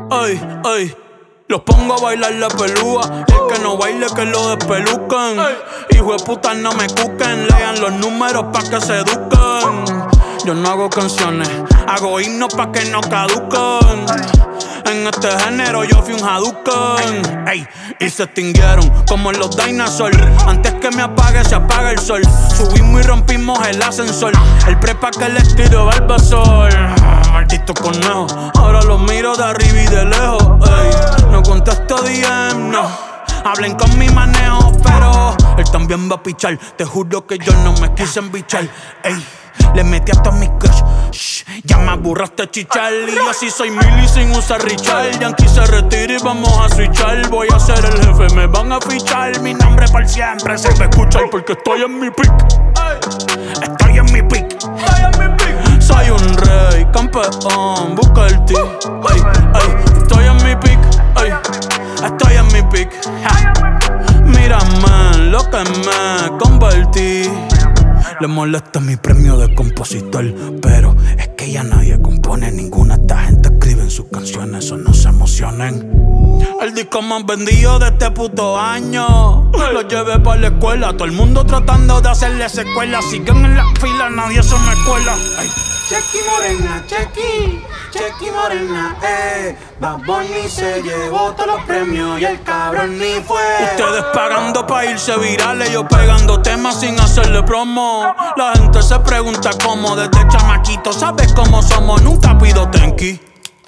Ay, ay. Los pongo a bailar la pelúa. El que no baile que lo despelucan. Hijo de puta no me cuquen. Lean los números pa' que se eduquen. Yo no hago canciones, hago himnos pa' que no caduquen. En este género yo fui un Hadouken. Ey, y se extinguieron como en los dinosaurs. Antes que me apague se apaga el sol. Subimos y rompimos el ascensor. El prepa que les tiro Barbasol. Maldito conejo, ahora los miro de arriba y de lejos. Ey, no contesto DM, no. Hablen con mi manejo, pero él también va a pichar. Te juro que yo no me quise embichar. Ey, le metí hasta mi crush. Shh, ya me aburraste chichar. Y yo así soy Milly sin usar Richard. Yankee se retira y vamos a switchar. Voy a ser el jefe, me van a fichar. Mi nombre por siempre se va a escuchar porque estoy en mi pick. Estoy en mi pick. Soy un rey, campeón, busca el ti. Ey, ey, estoy en mi pick. Ey, estoy en mi pick. Mírame en lo que me convertí. Le molesta mi premio de compositor, pero es que ya nadie compone ninguna. Esta gente escribe en sus canciones, eso no se emocionen. El disco más vendido de este puto año. Lo llevé para la escuela, todo el mundo tratando de hacerle secuela. Siguen en la fila, nadie se me cuela. Ay. Chequi morena, chequi morena, Bad Bunny se llevó todos los premios y el cabrón ni fue. Ustedes pagando pa' irse virales, yo pegando temas sin hacerle promo. La gente se pregunta cómo, desde chamaquito, ¿sabes cómo somos? Nunca pido tenki.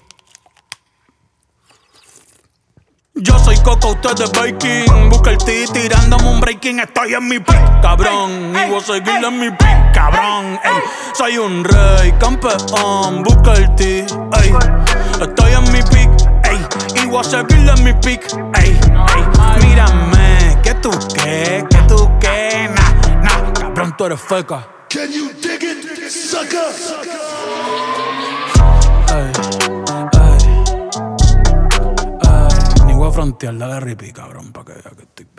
Yo soy Coco, ustedes baking. Busca el T tirándome un breaking. Estoy en mi pick, cabrón. Y voy a seguir en mi pick, cabrón. Ey, soy un rey, campeón. Busca el T, ey. Estoy en mi pick, ey. Y voy a seguir en mi pick, ey, ey. Mírame, que tú qué, nah, cabrón, tú eres feca. Can you dig it, sucker? Ni voy a frontear, dale ripi, cabrón, pa' que vea que estoy bien.